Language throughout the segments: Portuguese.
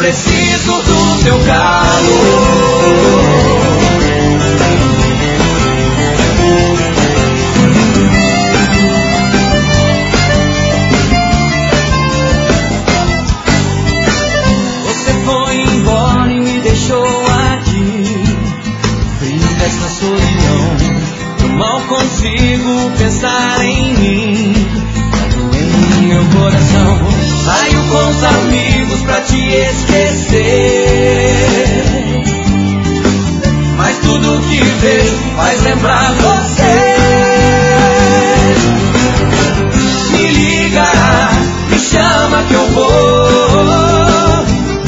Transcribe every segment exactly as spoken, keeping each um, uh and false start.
preciso do teu calor. Você foi embora e me deixou aqui, frio dessa solidão. Eu mal consigo pensar em mim, tá doendo meu coração. Saio com os amigos pra te esquecer, mas tudo que vejo faz lembrar você. Me liga, me chama que eu vou.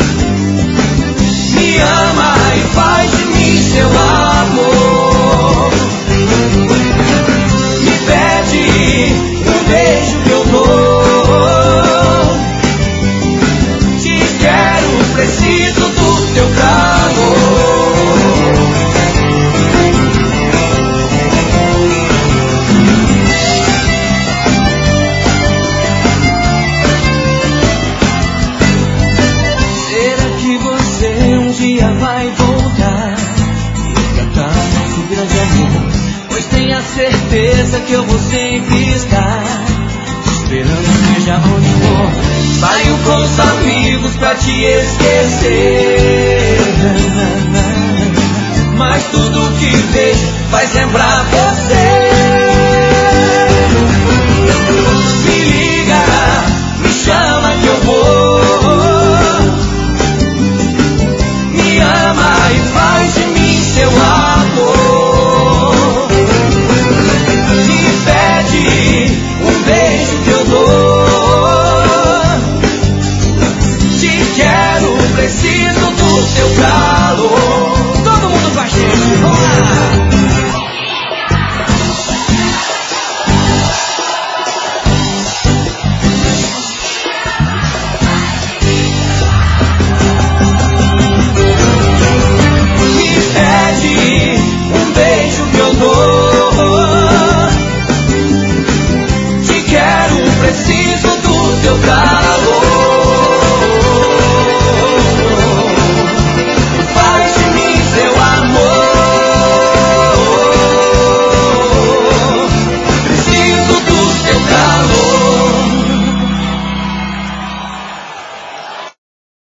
Me ama e faz de mim seu amor. Me pede um beijo que eu dou. Preciso do teu calor. Será que você um dia vai voltar e resgatar nosso grande amor? Pois tenha certeza que eu vou sempre estar esperando, seja onde for. Saio com os amigos pra te esquecer, mas tudo que vejo faz lembrar você.